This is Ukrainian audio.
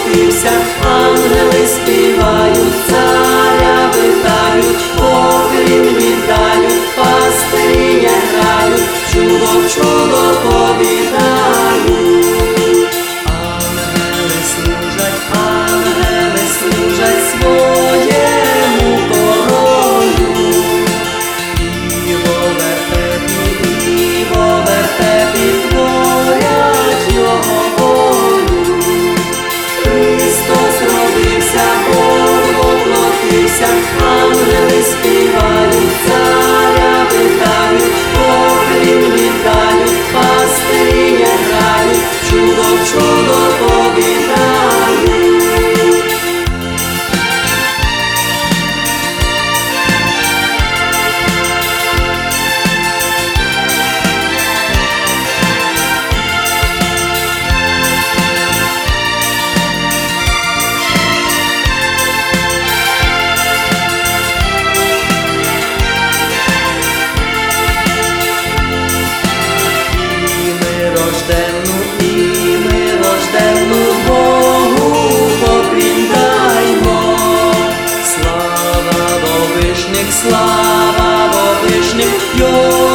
воплотився, ангели співають, царя вітають, поклін віддають, пастирі грають, чудо, чудо повідають. Ангели служать своєму королю, і во вертепі творять його волю. Христос родився, Бог воплотився, ангели співають, царя вітають, поклін віддають, пастирі грають, чудо, чудо повідають. І ми рожденну Богу покліндаймо. Слава во вишніх, Його